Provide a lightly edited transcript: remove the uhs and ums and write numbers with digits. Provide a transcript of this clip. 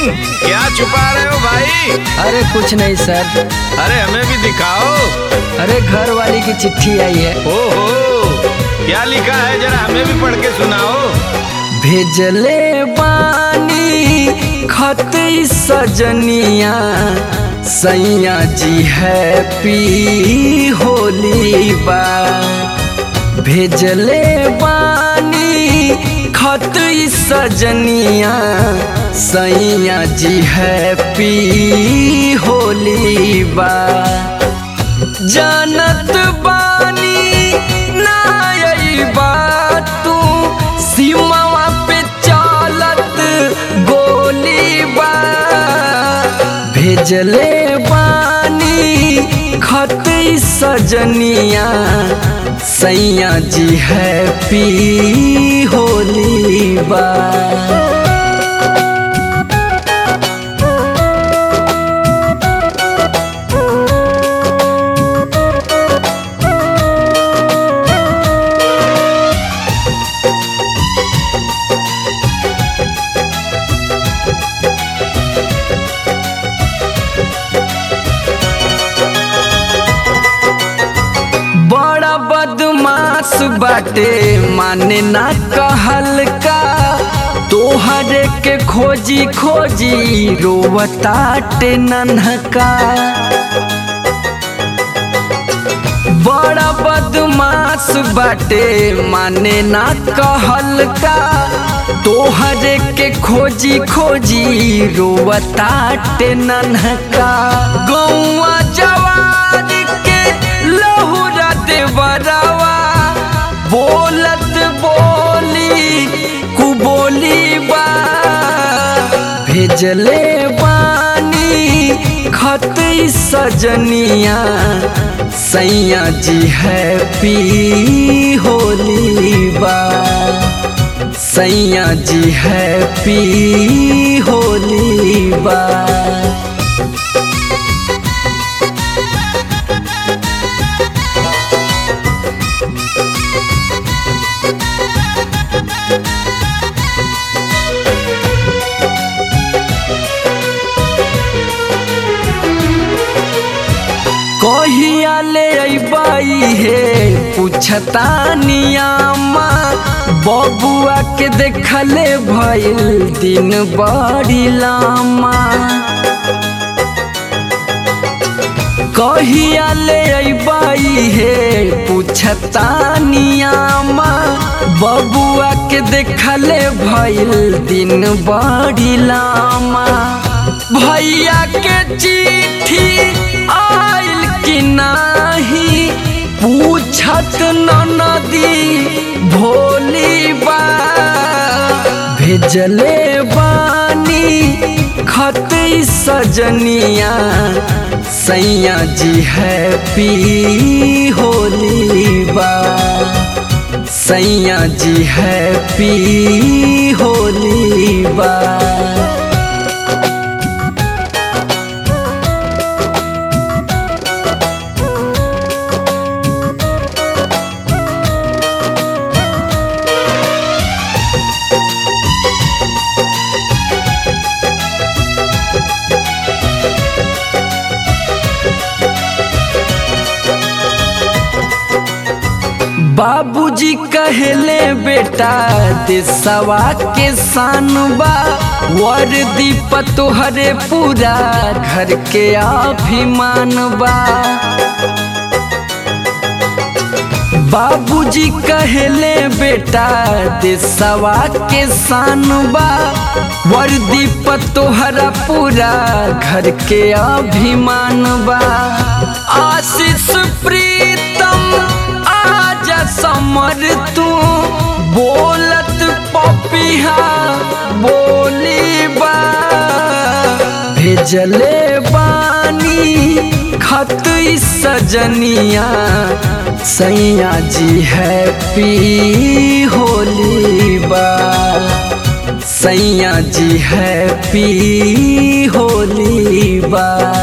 सिंह, क्या छुपा रहे हो भाई? अरे कुछ नहीं सर। अरे हमें भी दिखाओ। अरे घर वाली की चिट्ठी आई है। ओहो, क्या लिखा है, जरा हमें भी पढ़ के सुनाओ। भेजले बानी खत सजनिया, सैया जी हैप्पी होली बा। भेजले बानी खत सजनिया, सैया जी हैप्पी होली बा। जानत बानी ना यही बात, तू सीमा पे चालत गोली बा। भेजले बानी खत सजनिया, सैया जी हैप्पी होली बा। बदमाश बाटे माने ना कहल का, तोहरे के खोजी खोजी रोवताटे नन्हका। बड़ा बदमाश बाटे माने ना कहल का, तोहरे के खोजी खोजी रोवताटे नन्हका। गौवा जवार के लहुरा देवरवा, बोलत बोली कुबोली बा। भेजले बानी खत सजनिया, सैया जी हैप्पी होली बा। सैया जी हैप्पी होली बा। कहिया ले अइबाई हे पूछतानिया माँ, बबुआ के देखले भइल दिन बड़ी लामा। कहिया ले अइबाई हे पूछतानिया माँ, बबुआ के देखले भइल दिन बड़ी लामा। भैया के चिट्ठी आइल कि नाही, पूछत ननदी भोली बा। भेजले बानी खत सजनिया, सैया जी हैप्पी होली बा। सैया जी हैप्पी होली बा। बाबूजी कहले बेटा देशवा के शानबा, वर्दी पतोहरे पूरा घर के अभिमान बा। बाबूजी कहले बेटा देशवा के शानबा, वर्दी पतोहरा पूरा घर के अभिमान बा। आशीष प्रीतम समर तू बोलत पपिहा बोली बा। भेजले बानी खत सजनिया, सैया जी हैप्पी होली बा। सैया जी हैप्पी होली बा।